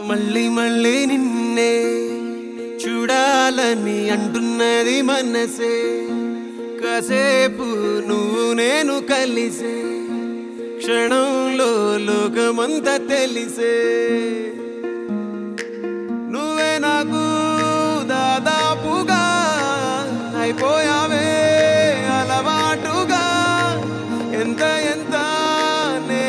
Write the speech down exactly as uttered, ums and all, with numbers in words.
మళ్ళీ మళ్ళీ నిన్నే చూడాలని అంటున్నది మనసే. కాసేపు నువ్వు నేను కలిసే క్షణంలో లోకమంతా తెలిసే. నువ్వే నాకు